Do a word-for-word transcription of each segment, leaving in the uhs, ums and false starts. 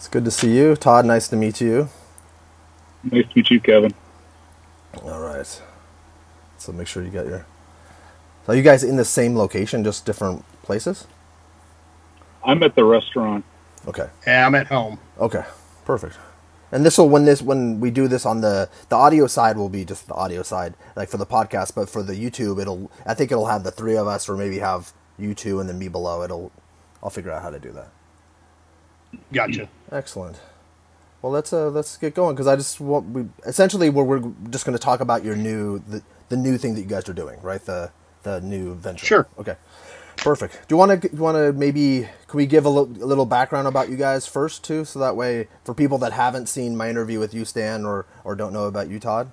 It's good to see you. Todd, nice to meet you. Nice to meet you, Kevin. All right. So make sure you get your... So are you guys in the same location, just different places? I'm at the restaurant. Okay. Yeah, I'm at home. Okay, perfect. And this will, when this, when we do this on the, the audio side will be just the audio side, like for the podcast, but for the YouTube, it'll, I think it'll have the three of us, or maybe have you two and then me below. It'll, I'll figure out how to do that. Gotcha. Excellent. Well, let's uh, let's get going, because I just want, we essentially we're we're just going to talk about your new the, the new thing that you guys are doing, right? The the new venture. Sure. Okay. Perfect. Do you want to you want to maybe can we give a, lo- a little background about you guys first too, so that way for people that haven't seen my interview with you, Stan, or or don't know about you, Todd?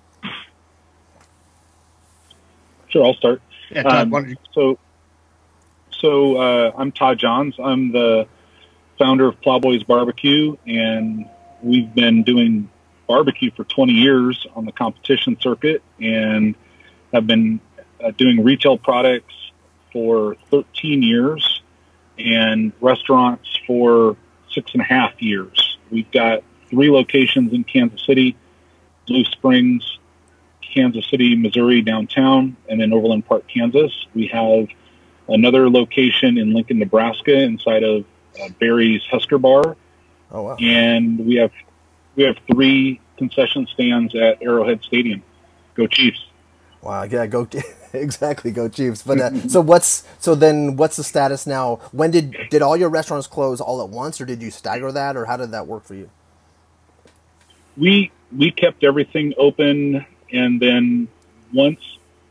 Sure, I'll start. Yeah, Todd, um, why don't you... So, so uh, I'm Todd Johns. I'm the founder of Plowboys Barbecue, and we've been doing barbecue for twenty years on the competition circuit, and have been uh, doing retail products for thirteen years and restaurants for six and a half years. We've got three locations in Kansas City, Blue Springs, Kansas City, Missouri downtown, and then Overland Park, Kansas. We have another location in Lincoln, Nebraska, inside of uh, Barry's Husker Bar. Oh, wow. And we have we have three concession stands at Arrowhead Stadium. Go Chiefs. Wow, yeah, go exactly, go Chiefs. But uh, so what's so then what's the status now? When did did all your restaurants close all at once, or did you stagger that, or how did that work for you? We we kept everything open, and then once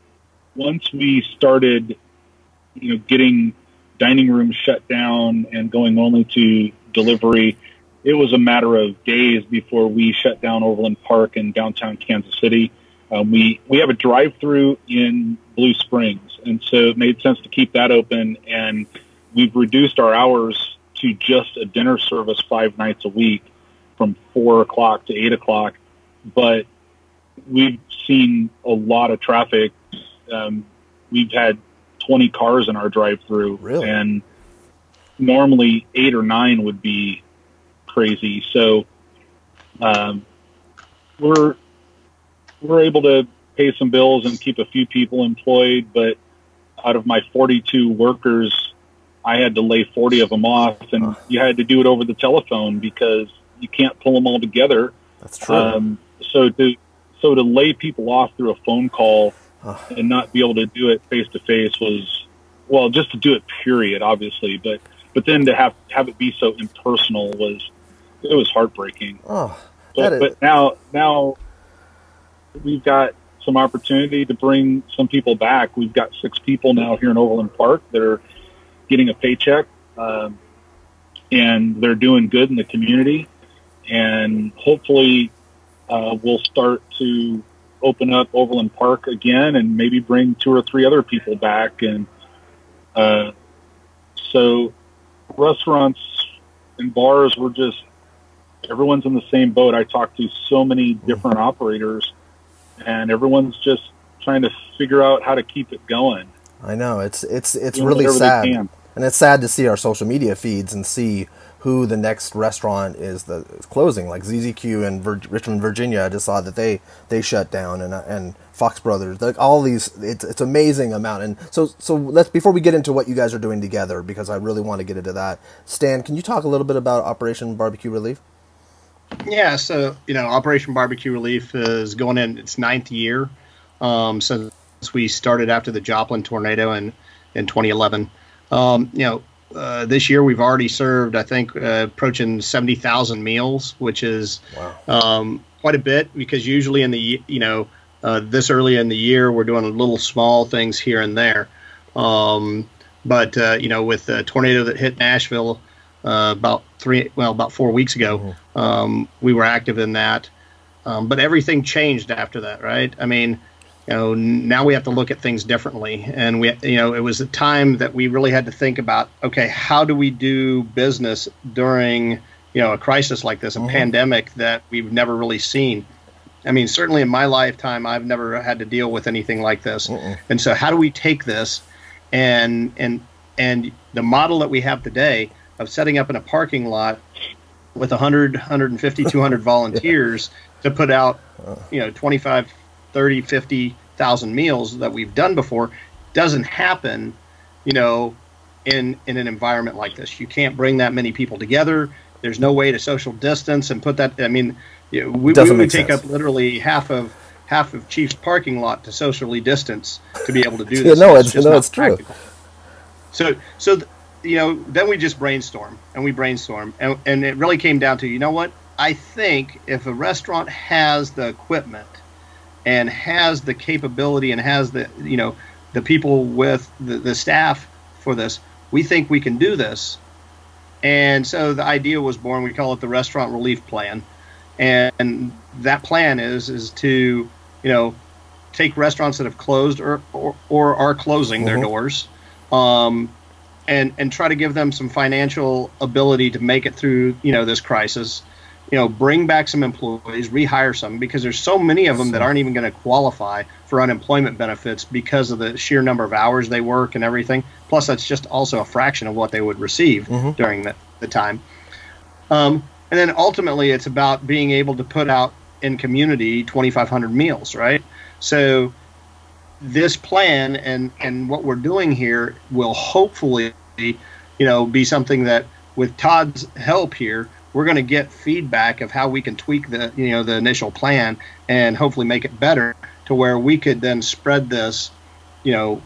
once we started, you know, getting dining rooms shut down and going only to delivery, it was a matter of days before we shut down Overland Park in downtown Kansas City. Um, we, we have a drive-through in Blue Springs, and so it made sense to keep that open, and we've reduced our hours to just a dinner service five nights a week from four o'clock to eight o'clock. But we've seen a lot of traffic. Um, we've had twenty cars in our drive-through, really? And normally eight or nine would be crazy. So um, we're we're able to pay some bills and keep a few people employed, but out of my forty-two workers, I had to lay forty of them off, and uh, you had to do it over the telephone because you can't pull them all together. That's true. Um, so to so to lay people off through a phone call uh, and not be able to do it face to face was, well, just to do it, period, obviously, but but then to have have it be so impersonal was it was heartbreaking. Oh, but, is... but now now we've got some opportunity to bring some people back. We've got six people now here in Overland Park that are getting a paycheck, um, and they're doing good in the community. And hopefully uh, we'll start to open up Overland Park again and maybe bring two or three other people back. And uh, so restaurants and bars, we're just, everyone's in the same boat. I talked to so many different operators, and everyone's just trying to figure out how to keep it going. I know, it's it's it's Doing really whatever sad, they can. And it's sad to see our social media feeds and see who the next restaurant is that is closing. Like Z Z Q in Vir- Richmond, Virginia, I just saw that they they shut down, and and Fox Brothers, like all these, it's it's amazing amount. And so so let's, before we get into what you guys are doing together, because I really want to get into that. Stan, can you talk a little bit about Operation Barbecue Relief? Yeah, so, you know, Operation Barbecue Relief is going in its ninth year um, since we started after the Joplin tornado in, in twenty eleven. Um, you know, uh, this year we've already served, I think, uh, approaching seventy thousand meals, which is wow. um, quite a bit, because usually in the, you know, uh, this early in the year we're doing little small things here and there. Um, but, uh, you know, with the tornado that hit Nashville, Uh, about three, well, about four weeks ago, mm-hmm. um, we were active in that. Um, but everything changed after that, right? I mean, you know, now we have to look at things differently. And we, you know, it was a time that we really had to think about, okay, how do we do business during, you know, a crisis like this, a mm-hmm. pandemic that we've never really seen? I mean, certainly in my lifetime, I've never had to deal with anything like this. Mm-mm. And so how do we take this and, and, and the model that we have today of setting up in a parking lot with one hundred, one hundred fifty, two hundred volunteers yeah. to put out, you know, twenty-five, thirty, fifty thousand meals that we've done before doesn't happen, you know, in in an environment like this. You can't bring that many people together. There's no way to social distance and put that. I mean, you know, we, we would take sense. up literally half of half of Chief's parking lot to socially distance to be able to do this. yeah, no, it's, it's, just no, not it's true. practical. So, so you know, then we just brainstorm and we brainstorm, and and it really came down to, you know what? I think if a restaurant has the equipment and has the capability and has the, you know, the people with the, the staff for this, we think we can do this. And so the idea was born. We call it the Restaurant Relief Plan. And that plan is is to, you know, take restaurants that have closed or, or, or are closing mm-hmm. their doors, um, and and try to give them some financial ability to make it through, you know, this crisis. You know, bring back some employees, rehire some, because there's so many of them that aren't even going to qualify for unemployment benefits because of the sheer number of hours they work and everything. Plus, that's just also a fraction of what they would receive mm-hmm. during the, the time. Um, and then ultimately, it's about being able to put out in community twenty-five hundred meals, right? So this plan and, and what we're doing here will hopefully, you know, be something that with Todd's help here, we're going to get feedback of how we can tweak the, you know, the initial plan and hopefully make it better to where we could then spread this, you know,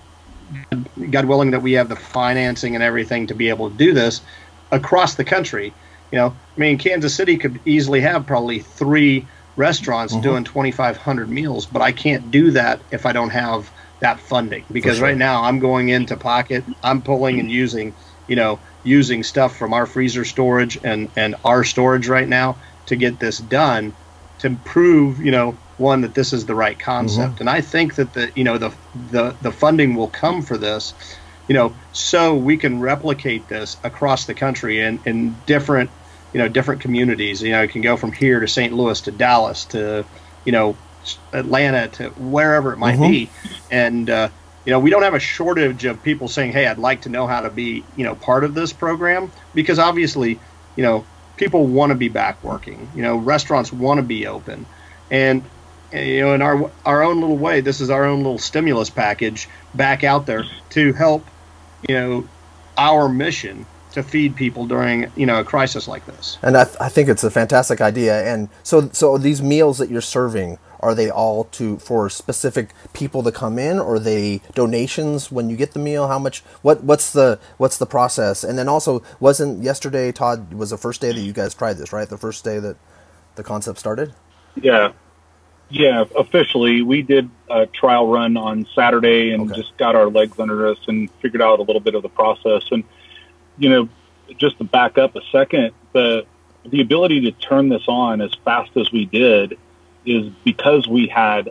God willing that we have the financing and everything to be able to do this across the country. You know, I mean, Kansas City could easily have probably three restaurants mm-hmm. doing twenty-five hundred meals, but I can't do that if I don't have that funding, because sure. right now I'm going into pocket, I'm pulling and using, you know, using stuff from our freezer storage and, and our storage right now to get this done, to prove, you know, one, that this is the right concept. Mm-hmm. And I think that the, you know, the, the, the funding will come for this, you know, so we can replicate this across the country in, in different, you know, different communities. You know, it can go from here to Saint Louis to Dallas to, you know, Atlanta to wherever it might mm-hmm. be. And, uh, you know, we don't have a shortage of people saying, hey, I'd like to know how to be, you know, part of this program, because obviously, you know, people want to be back working. You know, restaurants want to be open. And, you know, in our our own little way, this is our own little stimulus package back out there to help, you know, our mission to feed people during, you know, a crisis like this. And I, th- I think it's a fantastic idea. And so, so these meals that you're serving, are they all to for specific people to come in, or are they donations when you get the meal? How much? What what's the what's the process? And then also, wasn't yesterday, Todd, was the first day that you guys tried this, right? The first day that the concept started? Yeah. Yeah, officially, we did a trial run on Saturday and okay. just got our legs under us and figured out a little bit of the process. And, you know, just to back up a second, the the ability to turn this on as fast as we did is because we had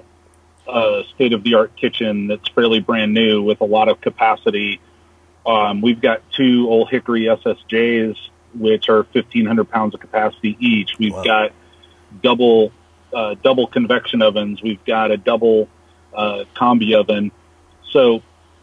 a state-of-the-art kitchen that's fairly brand new with a lot of capacity. Um, we've got two Old Hickory S S Js, which are fifteen hundred pounds of capacity each. We've wow. got double uh, double convection ovens. We've got a double uh, combi oven. So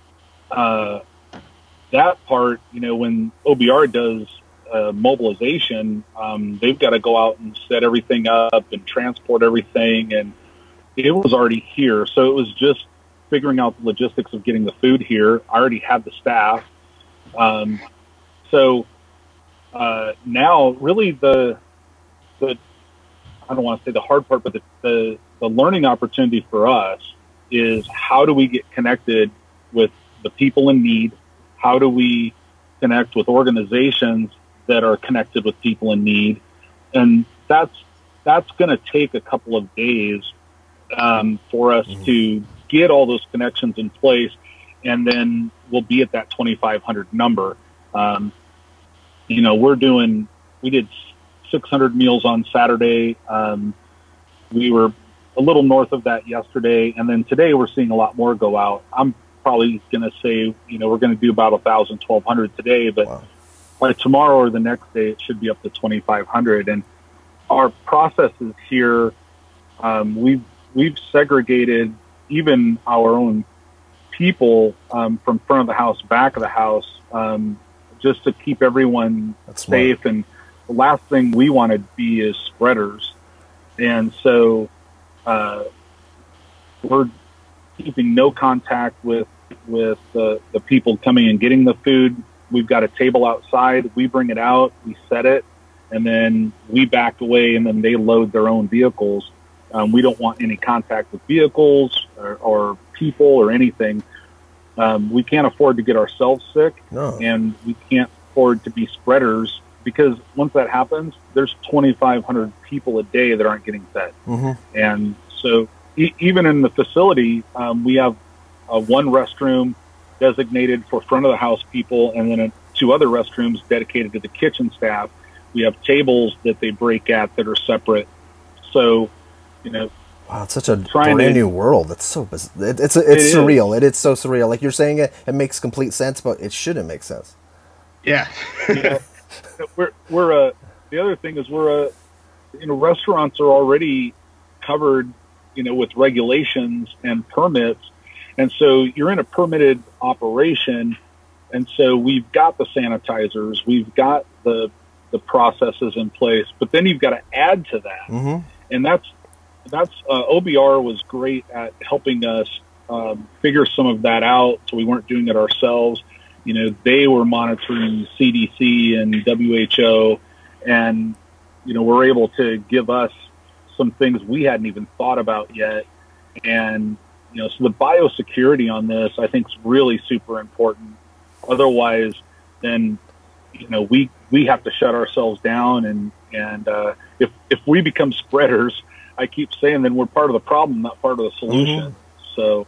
uh, that part, you know, when O B R does Uh, mobilization, um, they've got to go out and set everything up and transport everything, and it was already here. So it was just figuring out the logistics of getting the food here. I already had the staff. Um, so uh, now really the, the, I don't want to say the hard part, but the, the, the learning opportunity for us is how do we get connected with the people in need? How do we connect with organizations that are connected with people in need? And that's that's going to take a couple of days um, for us mm-hmm. to get all those connections in place, and then we'll be at that twenty-five hundred number. Um, you know, we're doing, we did six hundred meals on Saturday. Um, we were a little north of that yesterday, and then today we're seeing a lot more go out. I'm probably going to say, you know, we're going to do about one thousand, twelve hundred today, but wow. by tomorrow or the next day, it should be up to twenty-five hundred. And our processes here, um, we've we've segregated even our own people um, from front of the house, back of the house, um, just to keep everyone That's safe smart. and the last thing we want to be is spreaders. And so uh, we're keeping no contact with with the, the people coming and getting the food. We've got a table outside. We bring it out, we set it, and then we back away, and then they load their own vehicles. Um, we don't want any contact with vehicles or, or people or anything. Um, we can't afford to get ourselves sick, no. and we can't afford to be spreaders, because once that happens, there's twenty-five hundred people a day that aren't getting fed. Mm-hmm. And so e- even in the facility, um, we have uh, one restroom designated for front of the house people, and then uh, two other restrooms dedicated to the kitchen staff. We have tables that they break at that are separate. So, you know, wow, it's such a brand to, new world. It's so biz- it, it's it's it surreal. Is. It is so surreal. Like you're saying, it it makes complete sense, but it shouldn't make sense. Yeah. You know, we're we're a the other thing is we're a you know restaurants are already covered, you know, with regulations and permits, and so you're in a permitted operation, and so we've got the sanitizers, we've got the the processes in place, but then you've got to add to that, mm-hmm. and that's that's uh, O B R was great at helping us um, figure some of that out, so we weren't doing it ourselves. You know, they were monitoring C D C and W H O, and, you know, were able to give us some things we hadn't even thought about yet. And, you know, so the biosecurity on this, I think, is really super important. Otherwise, then, you know, we, we have to shut ourselves down. And, and uh, if, if we become spreaders, I keep saying, then we're part of the problem, not part of the solution. Mm-hmm. So...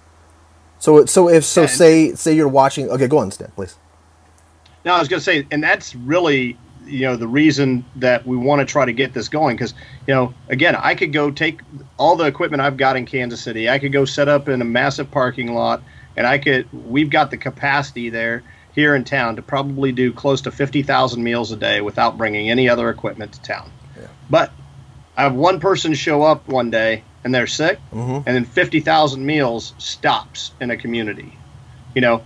So, so if so, say say you're watching. Okay, go on, Stan, please. No, I was going to say, and that's really, you know, the reason that we want to try to get this going, because, you know, again, I could go take all the equipment I've got in Kansas City. I could go set up in a massive parking lot, and I could. We've got the capacity there here in town to probably do close to fifty thousand meals a day without bringing any other equipment to town. Yeah. But I have one person show up one day and they're sick, mm-hmm. and then fifty thousand meals stops in a community. You know,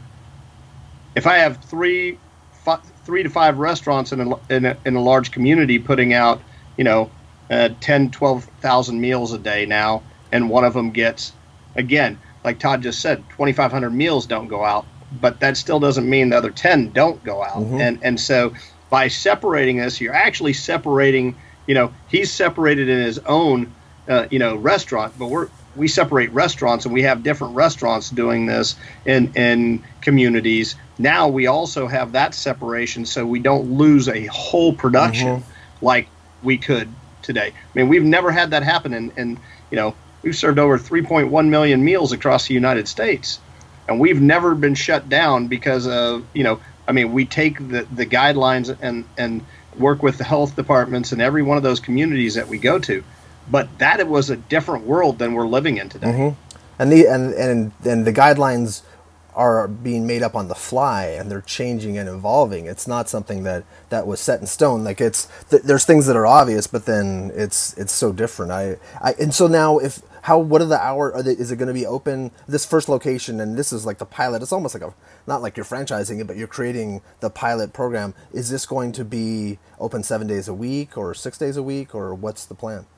if I have three, five, three to five restaurants in a, in a, in a large community putting out, you know, uh, ten, twelve thousand meals a day now, and one of them gets, again, like Todd just said, twenty-five hundred meals don't go out, but that still doesn't mean the other ten don't go out. Mm-hmm. And, and so by separating this, you're actually separating, you know, he's separated in his own Uh, you know, restaurant, but we're we separate restaurants, and we have different restaurants doing this in in communities. Now we also have that separation, so we don't lose a whole production mm-hmm. like we could today. I mean, we've never had that happen, and and you know, we've served over three point one million meals across the United States, and we've never been shut down because of, you know, I mean, we take the the guidelines and and work with the health departments in every one of those communities that we go to. But that it was a different world than we're living in today. Mm-hmm. And the and, and and the guidelines are being made up on the fly, and they're changing and evolving. It's not something that, that was set in stone. Like it's th- there's things that are obvious, but then it's it's so different. I, I and so now if how what are the hour? Are they, is it going to be open? This first location, and this is like the pilot. It's almost like a not like you're franchising it, but you're creating the pilot program. Is this going to be open seven days a week or six days a week, or what's the plan?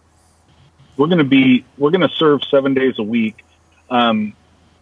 We're going to be, we're going to serve seven days a week. Um,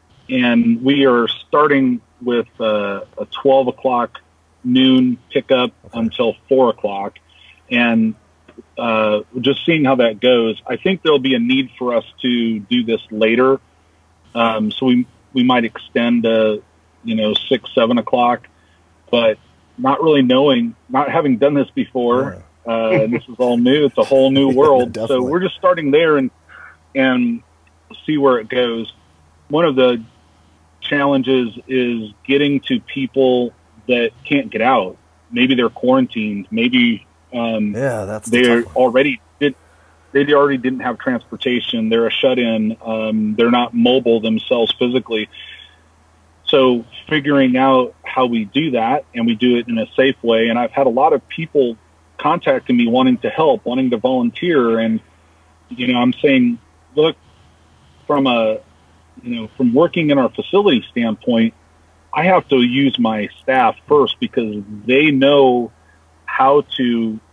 and we are starting with uh, a twelve o'clock noon pickup okay. until four o'clock. And uh, just seeing how that goes, I think there'll be a need for us to do this later. Um, so we, we might extend to, you know, six, seven o'clock, but not really knowing, not having done this before. Yeah. Uh, and this is all new. It's a whole new world. Yeah, so we're just starting there and and see where it goes. One of the challenges is getting to people that can't get out. Maybe they're quarantined. Maybe um, yeah, that's they the already did. They already didn't have transportation. They're a shut-in. Um, they're not mobile themselves physically. So figuring out how we do that, and we do it in a safe way. And I've had a lot of people contacting me wanting to help, wanting to volunteer. And, you know, I'm saying, look, from a, you know, from working in our facility standpoint, I have to use my staff first because they know how to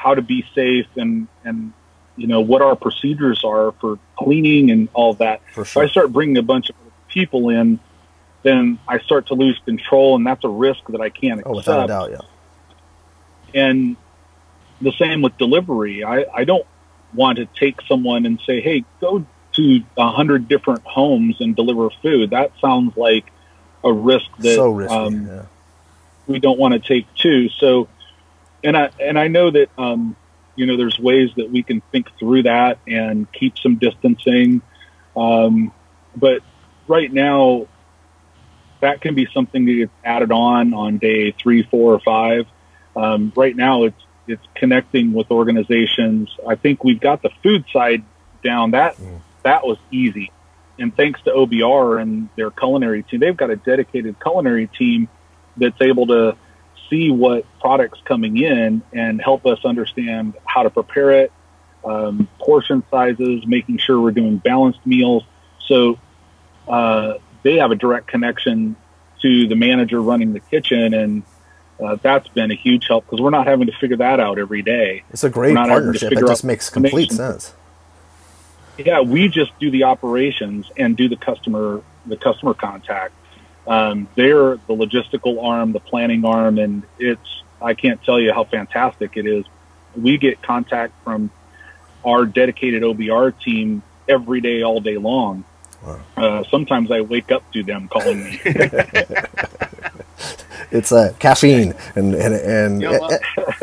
how to be safe and, and, you know, what our procedures are for cleaning and all that. For sure. If I start bringing a bunch of people in, then I start to lose control, and that's a risk that I can't accept. Oh, without a doubt, yeah. And the same with delivery. I, I don't want to take someone and say, hey, go to a hundred different homes and deliver food. That sounds like a risk that so risky, um, yeah. we don't want to take too. So, and I, and I know that, um, you know, there's ways that we can think through that and keep some distancing. Um, but right now, that can be something that gets added on on day three, four, or five. Um, right now, it's it's connecting with organizations. I think we've got the food side down. That mm. that was easy, and thanks to O B R and their culinary team, they've got a dedicated culinary team that's able to see what products coming in and help us understand how to prepare it, um, portion sizes, making sure we're doing balanced meals. So uh, they have a direct connection to the manager running the kitchen, and uh, that's been a huge help because we're not having to figure that out every day. It's a great partnership. It just makes complete sense. Yeah, we just do the operations and do the customer the customer contact. Um, they're the logistical arm, the planning arm, and it's, I can't tell you how fantastic it is. We get contact from our dedicated O B R team every day, all day long. Wow. Uh, sometimes I wake up to them calling me. It's uh, caffeine and and, and you know, well,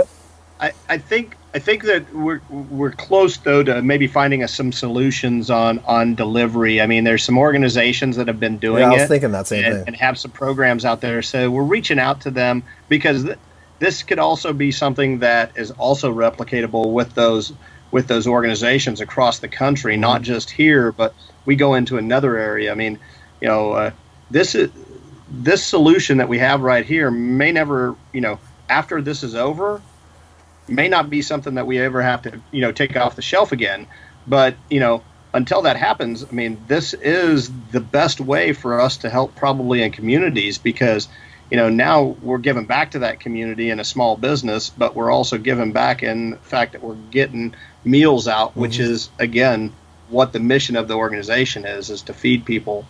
I, I think I think that we're we're close though to maybe finding us some solutions on, on delivery. I mean, there's some organizations that have been doing it. Yeah, I was thinking that same and, thing. And have some programs out there. So we're reaching out to them because th- this could also be something that is also replicatable with those with those organizations across the country, mm-hmm. not just here, but we go into another area. I mean, you know, uh, this is this solution that we have right here may never, you know, after this is over, may not be something that we ever have to, you know, take off the shelf again. But, you know, until that happens, I mean, this is the best way for us to help probably in communities because, you know, now we're giving back to that community in a small business, but we're also giving back in the fact that we're getting meals out, mm-hmm. which is, again, what the mission of the organization is, is to feed people.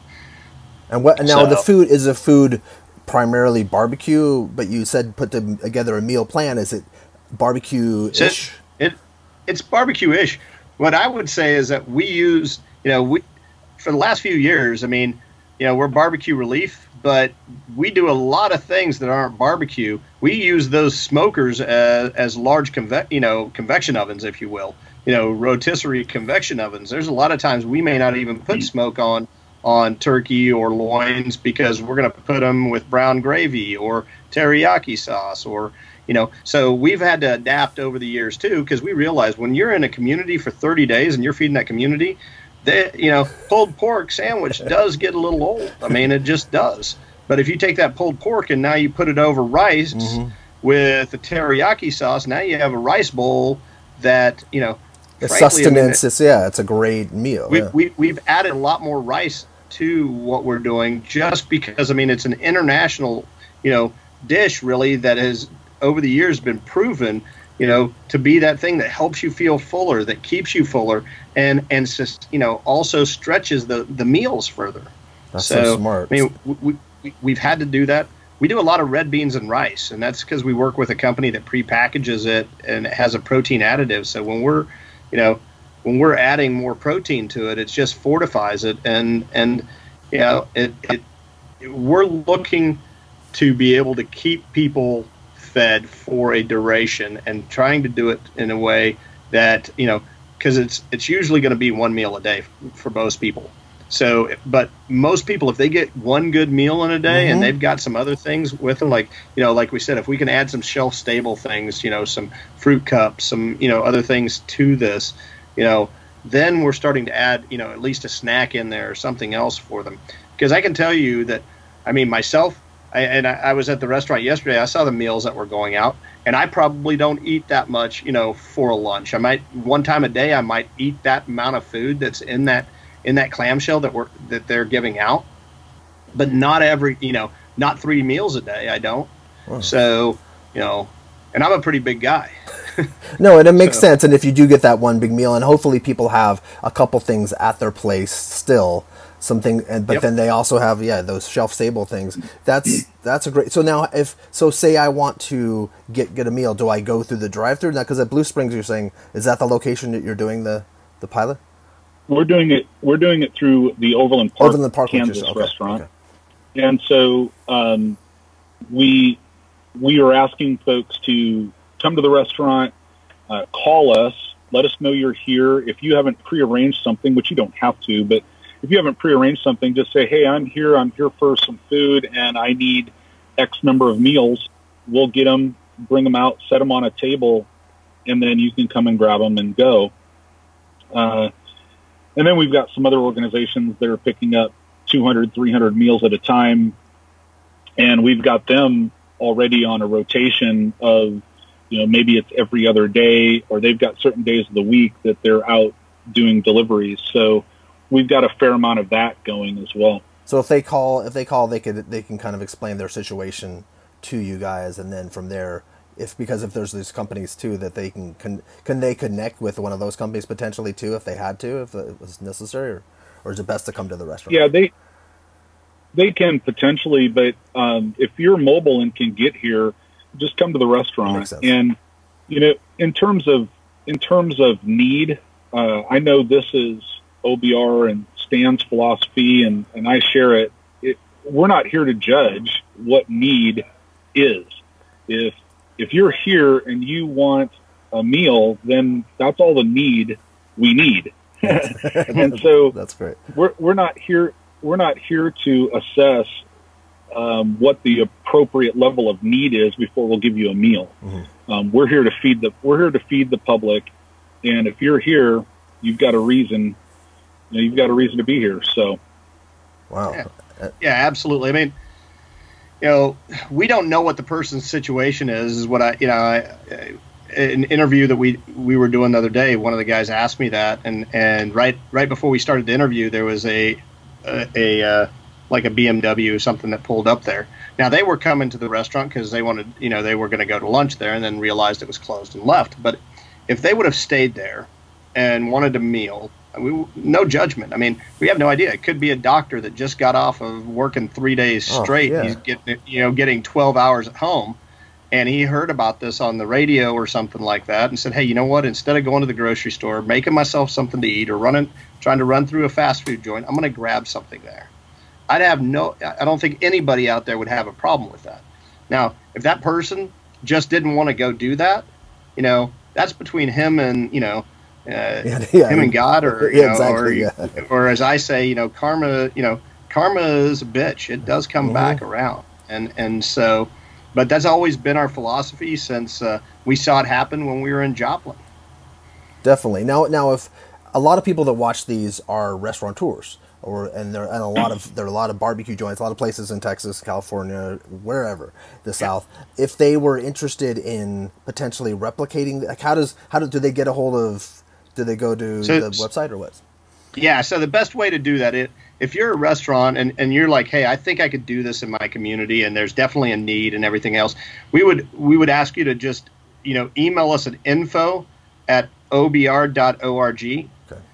And what now? So, the food is a food primarily barbecue, but you said put together a meal plan. Is it barbecue-ish? So it it's barbecue-ish. What I would say is that we use, you know, we for the last few years. I mean, you know, we're barbecue relief, but we do a lot of things that aren't barbecue. We use those smokers as, as large conve- you know, convection ovens, if you will. You know, rotisserie convection ovens. There's a lot of times we may not even put smoke on. on turkey or loins because we're going to put them with brown gravy or teriyaki sauce or, you know, so we've had to adapt over the years too because we realize when you're in a community for thirty days and you're feeding that community, that, you know, pulled pork sandwich does get a little old. I mean, it just does. But if you take that pulled pork and now you put it over rice mm-hmm. with the teriyaki sauce, now you have a rice bowl that, you know, it's sustenance. I mean, it's, yeah, it's a great meal. We, yeah. we, we've added a lot more rice to what we're doing just because, I mean, it's an international, you know, dish really that has over the years been proven, you know, to be that thing that helps you feel fuller, that keeps you fuller, and, and you know, also stretches the, the meals further. That's so, so smart. I mean, we, we, we've had to do that. We do a lot of red beans and rice, and that's because we work with a company that pre-packages it and it has a protein additive. So when we're, you know, when we're adding more protein to it, it just fortifies it. And, and you know, it, it, we're looking to be able to keep people fed for a duration and trying to do it in a way that, you know, because it's, it's usually going to be one meal a day for most people. So, but most people, if they get one good meal in a day mm-hmm. and they've got some other things with them, like, you know, like we said, if we can add some shelf stable things, you know, some fruit cups, some, you know, other things to this, you know, then we're starting to add, you know, at least a snack in there or something else for them. Because I can tell you that, I mean, myself, I, and I, I was at the restaurant yesterday, I saw the meals that were going out, and I probably don't eat that much, you know, for a lunch. I might, one time a day, I might eat that amount of food that's in that in that clamshell that we're that they're giving out. But not every, you know, not three meals a day, I don't. Wow. So, you know, and I'm a pretty big guy. No, and it makes So- sense. And if you do get that one big meal, and hopefully people have a couple things at their place still, something, and but Yep. then they also have yeah those shelf stable things. That's that's a great. So now, if so, say I want to get get a meal, do I go through the drive-through now? Because at Blue Springs, you're saying is that the location that you're doing the the pilot? We're doing it. We're doing it through the Overland Park, Overland Park, which is- Kansas okay, restaurant, okay. and so um, we we are asking folks to come to the restaurant, uh, call us, let us know you're here. If you haven't prearranged something, which you don't have to, but if you haven't prearranged something, just say, "Hey, I'm here. I'm here for some food, and I need X number of meals." We'll get them, bring them out, set them on a table, and then you can come and grab them and go. Uh, and then we've got some other organizations that are picking up two hundred, three hundred meals at a time, and we've got them already on a rotation of, you know, maybe it's every other day, or they've got certain days of the week that they're out doing deliveries. So we've got a fair amount of that going as well. So if they call, if they call, they could they can kind of explain their situation to you guys, and then from there, if because if there's these companies too that they can can can they connect with one of those companies potentially too if they had to, if it was necessary, or, or is it best to come to the restaurant? Yeah, they they can potentially, but um, if you're mobile and can get here, just come to the restaurant. Makes sense. And you know, in terms of in terms of need, uh, I know this is O B R and Stan's philosophy, and, and I share it. it. We're not here to judge what need is. If if you're here and you want a meal, then that's all the need we need. And so That's great. we're we're not here we're not here to assess um, what the appropriate level of need is before we'll give you a meal. Mm-hmm. Um, we're here to feed the we're here to feed the public, and if you're here, you've got a reason. You know, you've got a reason to be here. So, Wow. Yeah. Yeah, absolutely. I mean, you know, we don't know what the person's situation is. Is what I, you know, I, I, an interview that we we were doing the other day. One of the guys asked me that, and and right right before we started the interview, there was a a, a uh, like a B M W or something that pulled up there. Now they were coming to the restaurant because they wanted, you know, they were going to go to lunch there, and then realized it was closed and left. But if they would have stayed there and wanted a meal, we, no judgment. I mean, we have no idea. It could be a doctor that just got off of working three days Oh, straight. yeah. He's getting, you know, getting twelve hours at home, and he heard about this on the radio or something like that, and said, "Hey, you know what? Instead of going to the grocery store, making myself something to eat, or running, trying to run through a fast food joint, I'm going to grab something there." I'd have no. I don't think anybody out there would have a problem with that. Now, if that person just didn't want to go do that, you know, that's between him and, you know, uh, Yeah, yeah. him and God, or you Yeah, know, exactly, or, yeah. or as I say, you know, karma. You know, karma is a bitch. It does come Mhm. back around, and and so, but that's always been our philosophy since uh, we saw it happen when we were in Joplin. Definitely. Now, now, if a lot of people that watch these are restaurateurs, or and there and a lot of there are a lot of barbecue joints, a lot of places in Texas, California, wherever the South. If they were interested in potentially replicating, like how does how do, do they get a hold of? Do they go to So- the website or what? Yeah, so the best way to do that, it, if you're a restaurant and, and you're like, hey, I think I could do this in my community, and there's definitely a need and everything else, we would we would ask you to just, you know, email us at info at o b r dot org, Okay.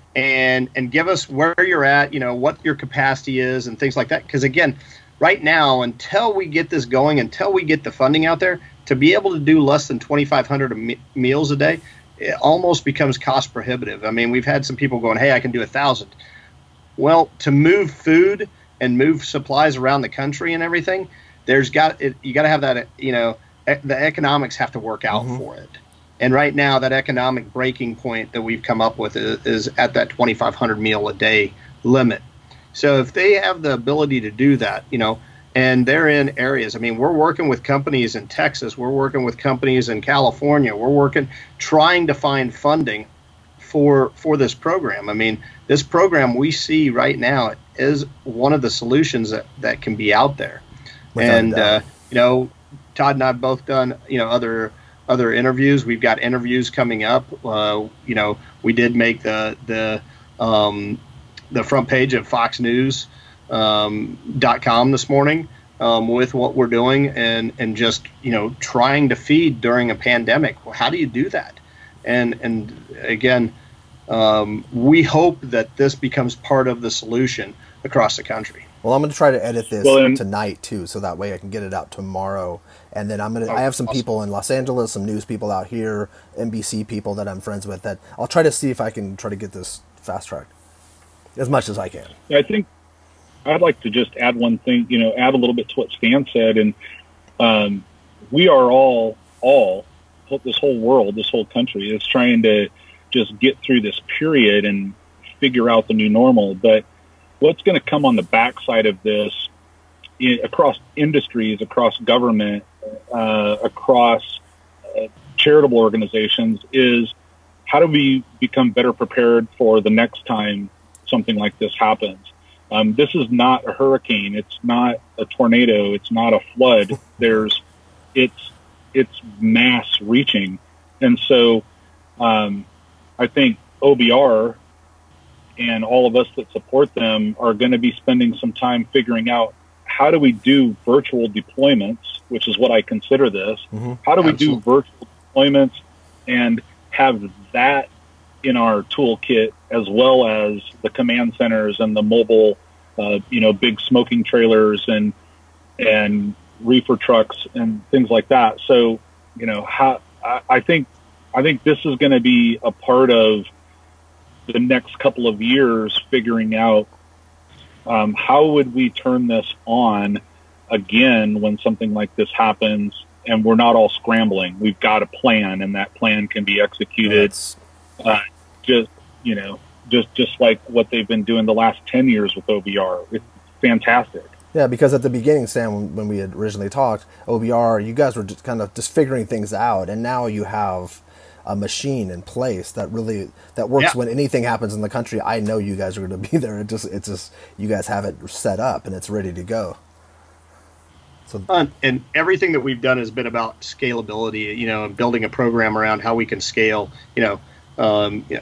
and and give us where you're at, you know, what your capacity is and things like that. Because again, right now, until we get this going, until we get the funding out there, to be able to do less than twenty-five hundred me- meals a day, it almost becomes cost prohibitive. I mean, we've had some people going, hey, I can do a thousand. Well, to move food and move supplies around the country and everything, there's got it, you got to have that, you know, e- the economics have to work out Mhm. for it. And right now, that economic breaking point that we've come up with is, is at that twenty-five hundred meal a day limit. So if they have the ability to do that, you know, and they're in areas, I mean, we're working with companies in Texas, we're working with companies in California, we're working, trying to find funding for for this program. I mean, this program we see right now is one of the solutions that, that can be out there. Without a and, doubt. uh, you know, Todd and I have both done, you know, other other interviews. We've got interviews coming up. Uh, you know, we did make the the um, the front page of Fox News um, dot com this morning um, with what we're doing and, and just, you know, trying to feed during a pandemic. Well, how do you do that? And, and again, um, we hope that this becomes part of the solution across the country. Well, I'm going to try to edit this well, and, tonight too, so that way I can get it out tomorrow. And then I'm going to, oh, I have some awesome. people in Los Angeles, some news people out here, N B C people that I'm friends with, that I'll try to see if I can try to get this fast tracked as much as I can. I think I'd like to just add one thing, you know, add a little bit to what Stan said. And um, we are all, all, this whole world, this whole country is trying to just get through this period and figure out the new normal. But what's going to come on the backside of this in, across industries, across government, uh, across uh, charitable organizations is how do we become better prepared for the next time something like this happens? Um, this is not a hurricane. It's not a tornado. It's not a flood. There's, it's, it's mass reaching. And so um, I think O B R and all of us that support them are going to be spending some time figuring out how do we do virtual deployments, which is what I consider this. Mm-hmm. How do we Absolutely. do virtual deployments and have that in our toolkit, as well as the command centers and the mobile, uh, you know, big smoking trailers and and reefer trucks and things like that. So, you know, how I, I think I think this is going to be a part of the next couple of years, figuring out um, how would we turn this on again when something like this happens, and we're not all scrambling. We've got a plan, and that plan can be executed. Uh, just you know, just just like what they've been doing the last ten years with O B R. It's fantastic. Yeah, because at the beginning, Sam, when, when we had originally talked, O B R, you guys were just kind of just figuring things out, and now you have a machine in place that really that works. Yeah. When anything happens in the country, I know you guys are going to be there. It just it's just you guys have it set up and it's ready to go. So Uh, and everything that we've done has been about scalability, you know, and building a program around how we can scale, you know, um, you know,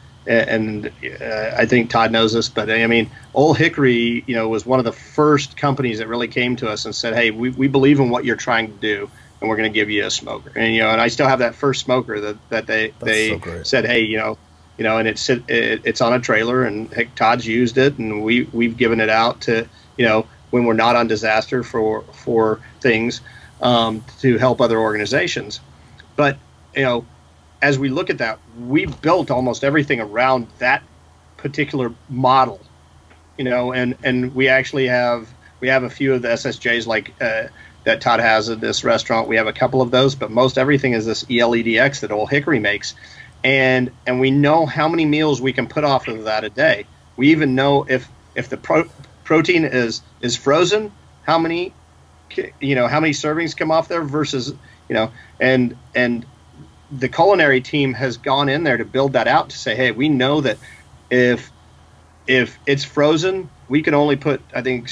and uh, I think Todd knows this, but I mean, Old Hickory, you know, was one of the first companies that really came to us and said, hey, we, we believe in what you're trying to do, and we're going to give you a smoker. And, you know, and I still have that first smoker that, that they, That's they so great. said, hey, you know, you know, and it's, it, it's on a trailer, and heck, Todd's used it, and we, we've given it out to, you know, when we're not on disaster for, for things, um, to help other organizations. But, you know, as we look at that, we built almost everything around that particular model, you know, and, and we actually have, we have a few of the S S Js like uh, that Todd has at this restaurant. We have a couple of those, but most everything is this E L E D X that Old Hickory makes. And, and we know how many meals we can put off of that a day. We even know if, if the pro, protein is, is frozen, how many, you know, how many servings come off there versus, you know, and, and, the culinary team has gone in there to build that out to say, hey, we know that if if it's frozen, we can only put, I think,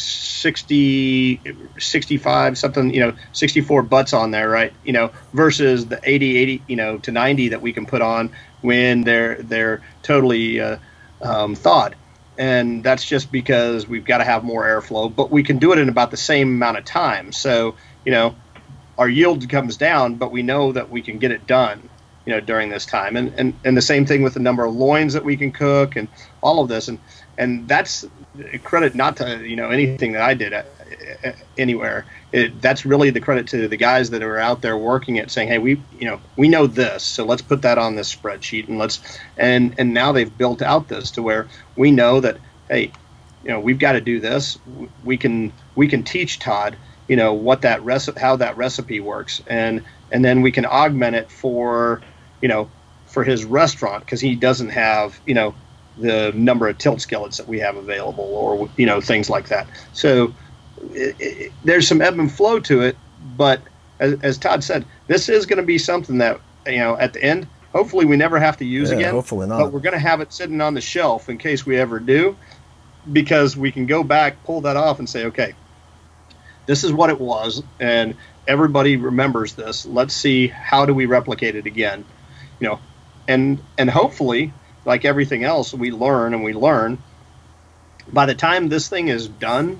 sixty, sixty-five, something, you know, sixty-four butts on there, right? You know, versus the eighty, eighty, you know, to ninety that we can put on when they're they're totally uh, um, thawed. And that's just because we've got to have more airflow, but we can do it in about the same amount of time. So, you know, our yield comes down, but we know that we can get it done, you know, during this time. And, and, and the same thing with the number of loins that we can cook and all of this. And, and that's credit not to, you know, anything that I did uh, anywhere. It, that's really the credit to the guys that are out there working it, saying, hey, we, you know, we know this, so let's put that on this spreadsheet, and let's, and, and now they've built out this to where we know that, hey, you know, we've got to do this. We can, we can teach Todd, you know, what that recipe, how that recipe works, and and then we can augment it for, you know, for his restaurant, because he doesn't have, you know, the number of tilt skillets that we have available, or, you know, things like that. So it, it, there's some ebb and flow to it, but as, as Todd said, this is going to be something that, you know, at the end, hopefully we never have to use Yeah, again. hopefully not. But we're going to have it sitting on the shelf in case we ever do, because we can go back, pull that off, and say, okay, this is what it was, and everybody remembers this. Let's see, how do we replicate it again? You know, and and hopefully, like everything else, we learn and we learn. By the time this thing is done,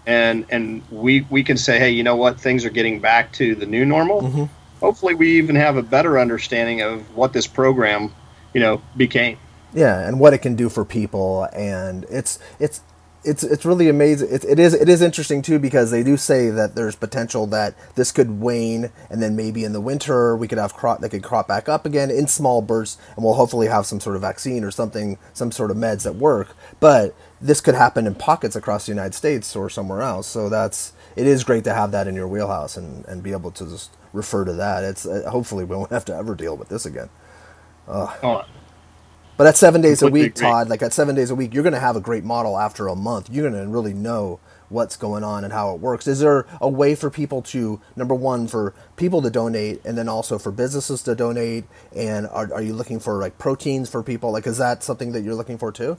and and we we can say, hey, you know what, things are getting back to the new normal. Mm-hmm. Hopefully, we even have a better understanding of what this program, you know, became. Yeah, and what it can do for people, and it's it's it's it's really amazing. It, it is it is interesting too, because they do say that there's potential that this could wane, and then maybe in the winter we could have crop they could crop back up again in small bursts, and we'll hopefully have some sort of vaccine or something, some sort of meds that work. But this could happen in pockets across the United States or somewhere else. So that's it is great to have that in your wheelhouse and, and be able to just refer to that. It's uh, hopefully we won't have to ever deal with this again. Uh, oh. But at seven days a week, Todd, like at seven days a week, you're going to have a great model after a month. You're going to really know what's going on and how it works. Is there a way for people to, number one, for people to donate, and then also for businesses to donate? And are are you looking for like proteins for people? Like, is that something that you're looking for too?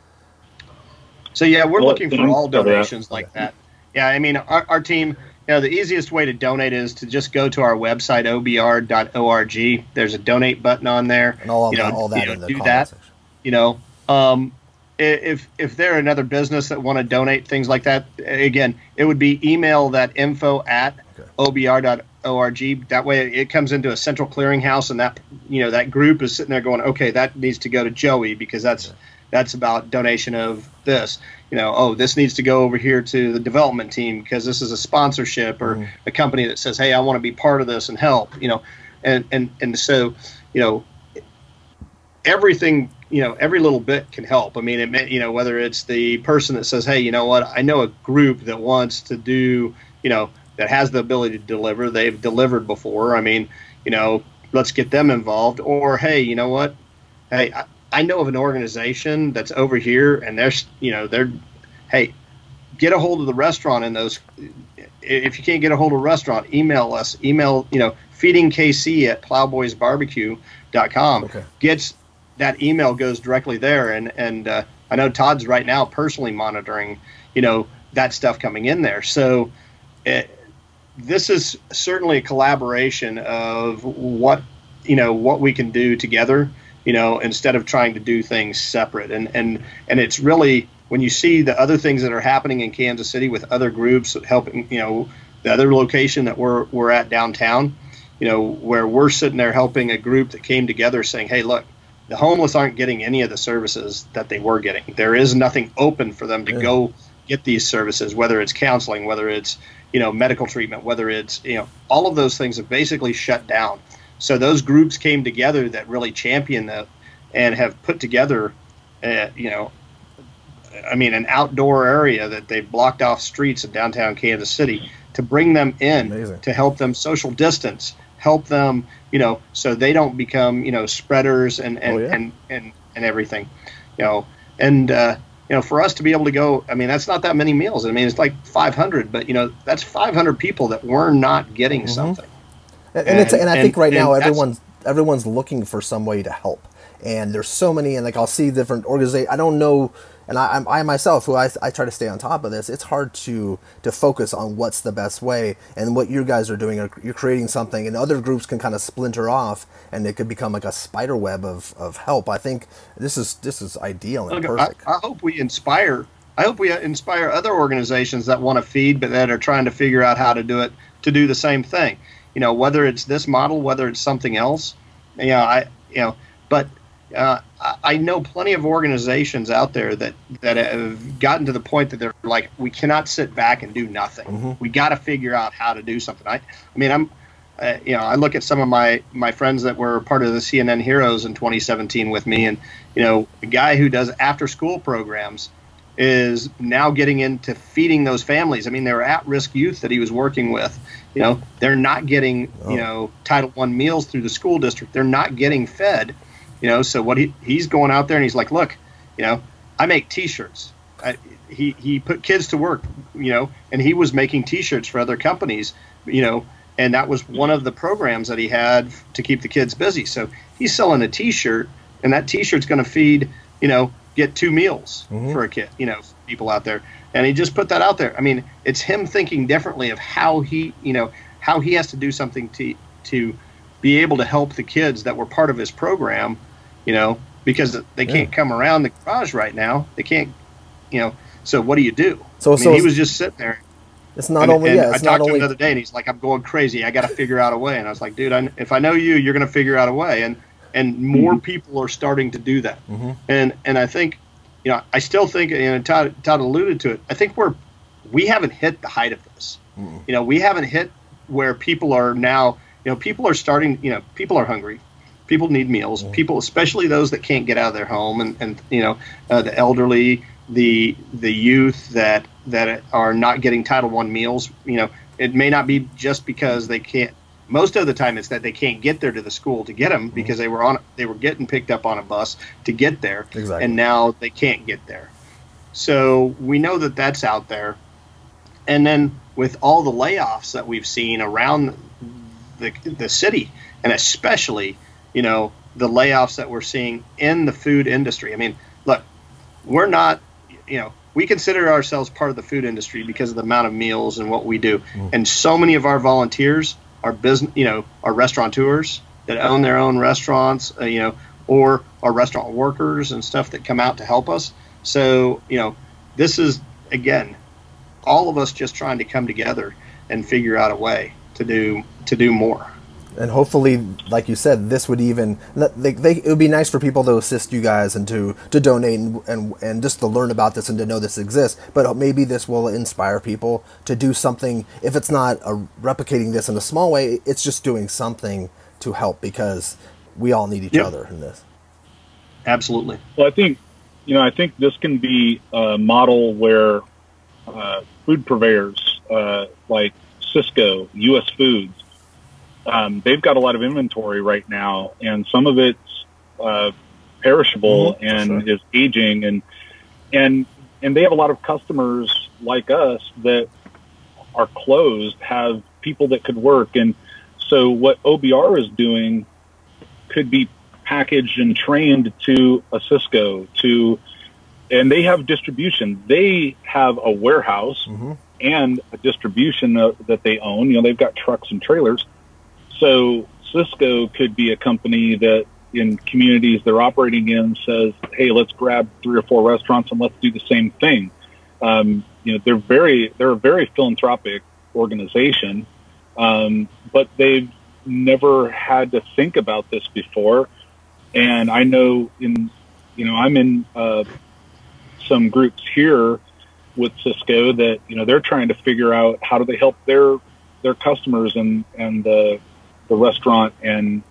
So yeah, we're well, looking for all donations yeah. like that. Yeah, I mean, our, our team, you know, the easiest way to donate is to just go to our website, O B R dot org. There's a donate button on there. And all, of you know, that, all that you know, in the do comment that. section. You know, um, if if they're another business that want to donate things like that, again, it would be email that info at okay. O B R dot org. That way, it comes into a central clearinghouse, and that you know that group is sitting there going, okay, that needs to go to Joey because that's. Okay. That's about donation of this, you know, oh, this needs to go over here to the development team because this is a sponsorship or mm. a company that says, hey, I want to be part of this and help, you know, and, and, and so, you know, everything, you know, every little bit can help. I mean, it may, you know, whether it's the person that says, hey, you know what, I know a group that wants to do, you know, that has the ability to deliver. They've delivered before. I mean, you know, let's get them involved. Or, hey, you know what, hey, I, I know of an organization that's over here, and they're, you know, they're, hey, get a hold of the restaurant in those. If you can't get a hold of a restaurant, email us. Email, you know, feeding K C at plowboys barbecue dot com. Okay. Gets that email goes directly there, and and uh, I know Todd's right now personally monitoring, you know, that stuff coming in there. So it, this is certainly a collaboration of what you know what we can do together. You know, instead of trying to do things separate. And, and and it's really, when you see the other things that are happening in Kansas City with other groups helping, you know, the other location that we're we're at downtown, you know, where we're sitting there helping a group that came together saying, hey, look, the homeless aren't getting any of the services that they were getting. There is nothing open for them to yeah. go get these services, whether it's counseling, whether it's, you know, medical treatment, whether it's, you know, all of those things have basically shut down. So those groups came together that really champion that and have put together, uh, you know, I mean, an outdoor area that they've blocked off streets in downtown Kansas City to bring them in. Amazing. To help them social distance, help them, you know, so they don't become, you know, spreaders and, and, oh, yeah. and, and, and everything, you know, and, uh, you know, for us to be able to go, I mean, that's not that many meals. I mean, it's like five hundred, but, you know, that's five hundred people that were not getting mm-hmm. something. And, and, it's, and I and, think right now everyone's everyone's looking for some way to help, and there's so many, and like I'll see different organizations. I don't know, and I, I myself, who I, I try to stay on top of this. It's hard to to focus on what's the best way, and what you guys are doing. Are, you're creating something, and other groups can kind of splinter off, and it could become like a spider web of, of help. I think this is this is ideal and Look, perfect. I, I hope we inspire. I hope we inspire other organizations that want to feed, but that are trying to figure out how to do it to do the same thing. You know, whether it's this model, whether it's something else, you know, I, you know, but uh, I know plenty of organizations out there that, that have gotten to the point that they're like, we cannot sit back and do nothing. Mm-hmm. We got to figure out how to do something. I, I mean, I'm, uh, you know, I look at some of my, my friends that were part of the C N N Heroes in twenty seventeen with me, and, you know, the guy who does after school programs is now getting into feeding those families. I mean, they were at-risk youth that he was working with. You know, they're not getting, oh. you know, Title One meals through the school district. They're not getting fed, you know. So what he he's going out there and he's like, look, you know, I make T-shirts. I, he he put kids to work, you know, and he was making T-shirts for other companies, you know, and that was one of the programs that he had to keep the kids busy. So he's selling a T-shirt, and that T-shirt's going to feed, you know, get two meals mm-hmm. for a kid, you know, people out there. And he just put that out there. I mean, it's him thinking differently of how he, you know, how he has to do something to to be able to help the kids that were part of his program, you know, because they can't yeah. come around the garage right now. They can't, you know. So what do you do? So, I mean, so he was just sitting there. It's not and, only and yeah. I It's talked not to only him the other day, and he's like, "I'm going crazy. I got to figure out a way." And I was like, "Dude, I, if I know you, you're going to figure out a way." And and more mm-hmm. people are starting to do that. Mm-hmm. And and I think, you know, I still think, and Todd, Todd alluded to it. I think we're we haven't hit the height of this. Mm-hmm. You know, we haven't hit where people are now. You know, people are starting. You know, people are hungry. People need meals. Mm-hmm. People, especially those that can't get out of their home, and and you know, uh, the elderly, the the youth that. that are not getting Title One meals. You know, it may not be just because they can't. Most of the time, it's that they can't get there to the school to get them mm-hmm. because they were on. They were getting picked up on a bus to get there, exactly. and now they can't get there. So we know that that's out there. And then with all the layoffs that we've seen around the the city, and especially, you know, the layoffs that we're seeing in the food industry. I mean, look, we're not, you know. We consider ourselves part of the food industry because of the amount of meals and what we do. Mm. And so many of our volunteers are business, you know, are restaurateurs that own their own restaurants, uh, you know, or are restaurant workers and stuff that come out to help us. So, you know, this is, again, all of us just trying to come together and figure out a way to do to do more. And hopefully, like you said, this would even they, they, it would be nice for people to assist you guys and to, to donate and, and and just to learn about this and to know this exists. But maybe this will inspire people to do something. If it's not a, replicating this in a small way, it's just doing something to help, because we all need each yep. other in this. Absolutely. Well, I think you know I think this can be a model where uh, food purveyors uh, like Sysco, U S Foods. Um, they've got a lot of inventory right now, and some of it's uh, perishable mm-hmm, and sure. is aging, and and and they have a lot of customers like us that are closed, have people that could work, and so what O B R is doing could be packaged and trained to a Sysco, to, and they have distribution. They have a warehouse mm-hmm. and a distribution uh, that they own. You know, they've got trucks and trailers. So Sysco could be a company that in communities they're operating in says, hey, let's grab three or four restaurants and let's do the same thing. Um, you know, they're very, they're a very philanthropic organization, um, but they've never had to think about this before. And I know in, you know, I'm in uh, some groups here with Sysco that, you know, they're trying to figure out how do they help their, their customers and, and the, the restaurant and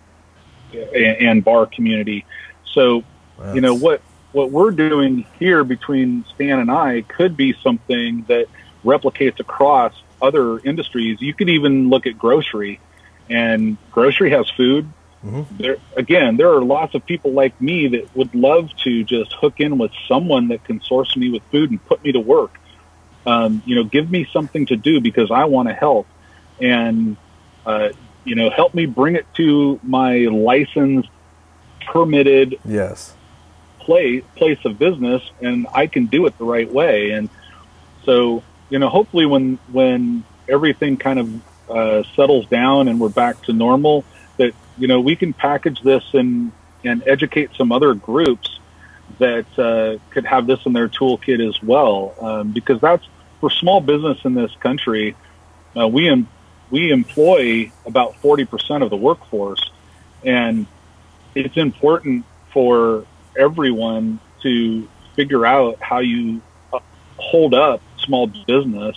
and bar community. So, That's... you know, what what we're doing here between Stan and I could be something that replicates across other industries. You could even look at grocery, and grocery has food. Mm-hmm. There again, there are lots of people like me that would love to just hook in with someone that can source me with food and put me to work. Um, you know, give me something to do because I want to help. And uh, you know, help me bring it to my licensed, permitted yes. place, place of business, and I can do it the right way. And so, you know, hopefully when when everything kind of uh, settles down and we're back to normal, that, you know, we can package this and, and educate some other groups that uh, could have this in their toolkit as well. Um, because that's, for small business in this country, uh, we em- we employ about forty percent of the workforce, and it's important for everyone to figure out how you hold up small business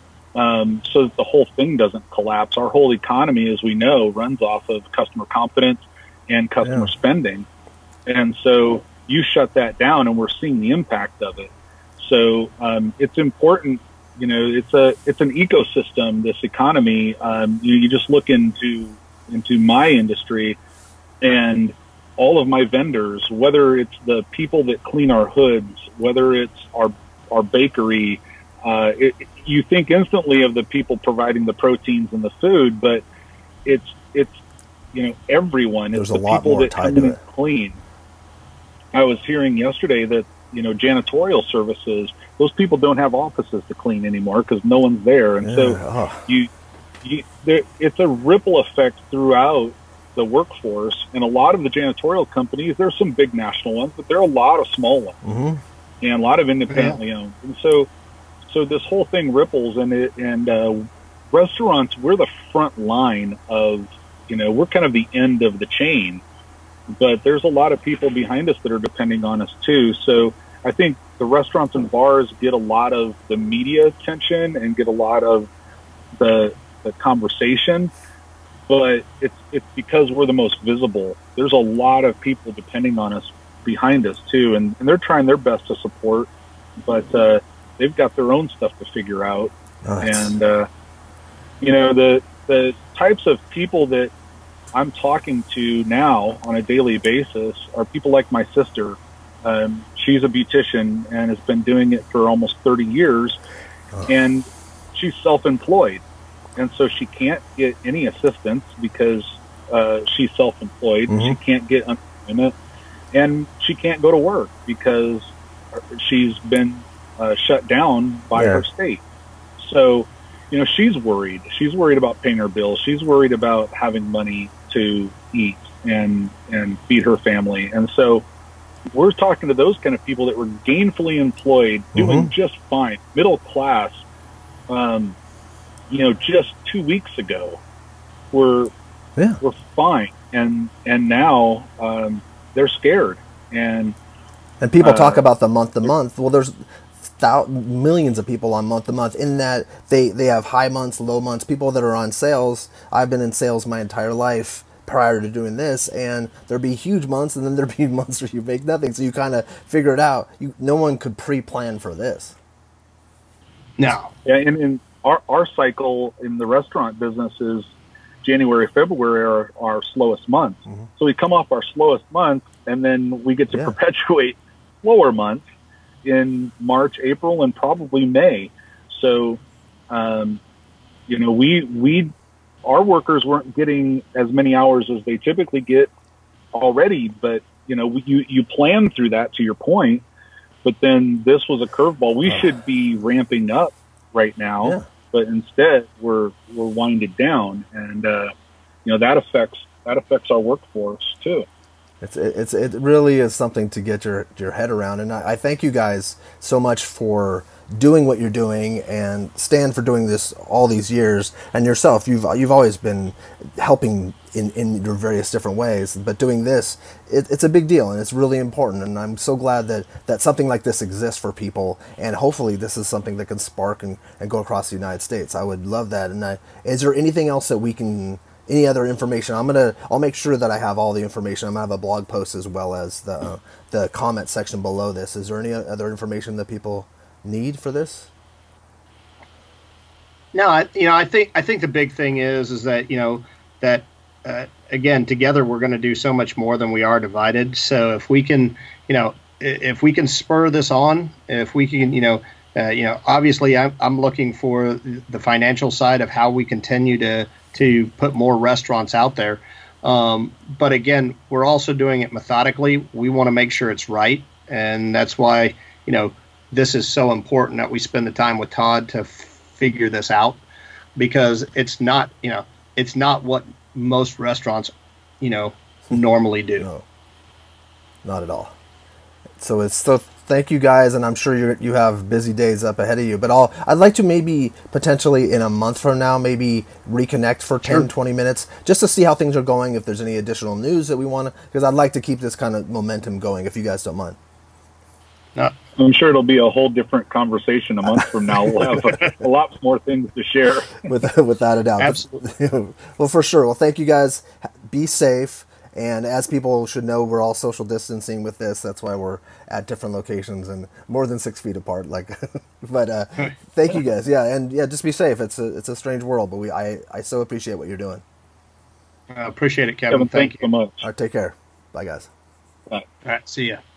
um, so that the whole thing doesn't collapse. Our whole economy, as we know, runs off of customer confidence and customer yeah. spending. And so you shut that down, and we're seeing the impact of it. So um, it's important. You know, it's a it's an ecosystem. This economy. Um, you, you just look into into my industry, and all of my vendors, whether it's the people that clean our hoods, whether it's our our bakery, uh, it, you think instantly of the people providing the proteins and the food, but it's it's you know everyone. There's it's the a lot people more that tied come to in it. And clean. I was hearing yesterday that, you know, janitorial services, those people don't have offices to clean anymore because no one's there. And yeah. so oh. you, you there, it's a ripple effect throughout the workforce. And a lot of the janitorial companies, there's some big national ones, but there are a lot of small ones mm-hmm. and a lot of independently yeah. owned. And so so this whole thing ripples, and it and uh, restaurants, we're the front line of, you know, we're kind of the end of the chain, but there's a lot of people behind us that are depending on us too. So I think the restaurants and bars get a lot of the media attention and get a lot of the the conversation, but it's it's because we're the most visible. There's a lot of people depending on us behind us too, and, and they're trying their best to support, but uh, they've got their own stuff to figure out. Nice. And uh, you know, the the types of people that I'm talking to now on a daily basis are people like my sister. Um, she's a beautician and has been doing it for almost thirty years, oh. and she's self-employed, and so she can't get any assistance because uh, she's self-employed. Mm-hmm. She can't get unemployment, and she can't go to work because she's been uh, shut down by yeah. her state. So, you know, she's worried. She's worried about paying her bills. She's worried about having money to eat and and feed her family. And so we're talking to those kind of people that were gainfully employed, doing mm-hmm. just fine, middle class. Um, you know, just two weeks ago, were yeah. were fine, and and now um, they're scared. And and people uh, talk about the month to month. Well, there's thou- millions of people on month to month. In that they they have high months, low months. People that are on sales. I've been in sales my entire life prior to doing this, and there'd be huge months, and then there'd be months where you make nothing. So you kind of figure it out. You, no one could pre-plan for this. No. Yeah, and, and our our cycle in the restaurant business is January, February are our slowest months. Mm-hmm. So we come off our slowest month, and then we get to yeah. perpetuate slower months in March, April, and probably May. So, um, you know, we we our workers weren't getting as many hours as they typically get already, but you know, you you plan through that, to your point. But then this was a curveball. We should be ramping up right now, yeah. but instead we're we're winded down, and uh, you know that affects that affects our workforce too. It's it's it really is something to get your your head around, and I, I thank you guys so much for doing what you're doing, and Stan for doing this all these years, and yourself. You've you've always been helping in, in your various different ways, but doing this, it, it's a big deal, and it's really important, and I'm so glad that, that something like this exists for people, and hopefully this is something that can spark and, and go across the United States. I would love that. And I, is there anything else that we can, any other information? I'm gonna, I'll make sure that I have all the information. I'm gonna have a blog post as well as the uh, the comment section below this. Is there any other information that people need for this? No, I, you know, I think I think the big thing is is that you know that uh, again together we're going to do so much more than we are divided. So if we can, you know, if we can spur this on, if we can, you know, uh, you know, obviously I'm I'm looking for the financial side of how we continue to to put more restaurants out there. Um, but again, we're also doing it methodically. We want to make sure it's right, and that's why you know. This is so important that we spend the time with Todd to f- figure this out, because it's not, you know, it's not what most restaurants, you know, normally do. No, not at all. So it's so thank you guys, and I'm sure you you have busy days up ahead of you. But I'll I'd like to maybe potentially in a month from now maybe reconnect for ten, sure. twenty minutes just to see how things are going. If there's any additional news that we want to, because I'd like to keep this kind of momentum going. If you guys don't mind. No. I'm sure it'll be a whole different conversation a month from now. We'll have a, a lot more things to share. With, without a doubt. Absolutely. Well, for sure. Well, thank you guys. Be safe. And as people should know, we're all social distancing with this. That's why we're at different locations and more than six feet apart. Like, but uh, thank you guys. Yeah, and yeah, just be safe. It's a it's a strange world, but we I, I so appreciate what you're doing. I appreciate it, Kevin. Kevin, thank, thank you so much. All right, take care. Bye, guys. Bye. All right, see ya.